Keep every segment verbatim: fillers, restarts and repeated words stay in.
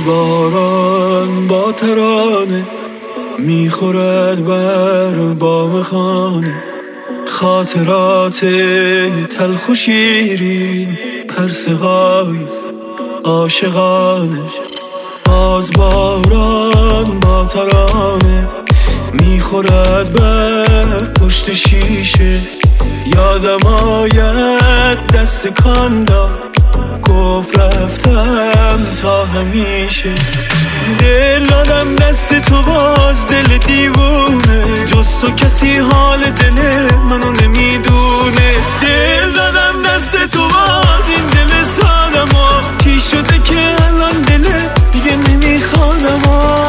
باران با ترانه میخورد بر بام خانه، خاطرات تلخ و شیرین، پرسه های عاشقانه. باز باران با ترانه میخورد بر پشت شیشه، یادم آید دست کاندا گفت رفتم تا همیشه. دل دادم دست تو باز دل دیوونه، جز تو کسی حال دل منو نمیدونه. دل دادم دست تو باز این دل سادم ها، چی شده که الان دل دیگه نمیخوادم ها.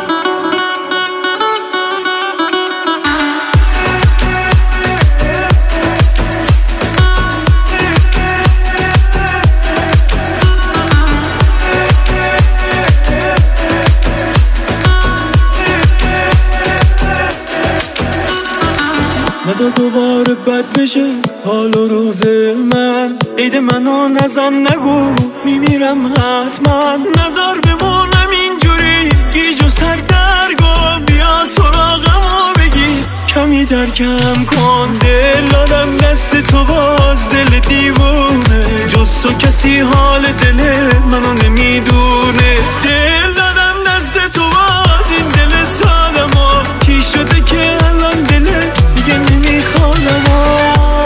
نزا دوباره بد بشه حال و روز من، عید منو نزن نگو میمیرم حتما. نزار بمونم اینجوری گیج و سردرگم، بیا سراغمو بگی کمی درکم کن. دل دادم دست تو باز دل دیوونه، جز تو کسی حال دل منو نمیدونه. دل دادم دست تو باز این دل سادمو، چی شده که الان دل دیگه نمیخوادم ها.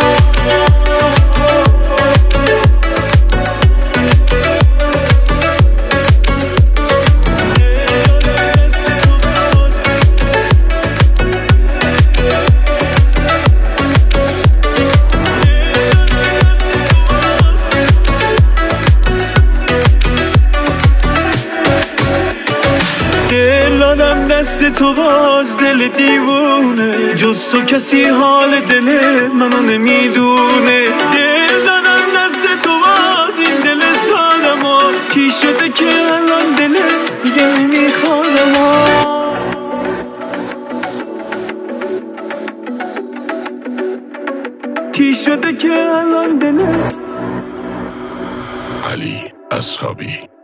دست تو باز دل دیوونه، جز تو کسی حال دل منو نمیدونه. دل دادم دست تو باز این دل سادم ها، چی شده که الان دل دیگه نمیخوادم ها. چی شده که الان دل علی اصحابی.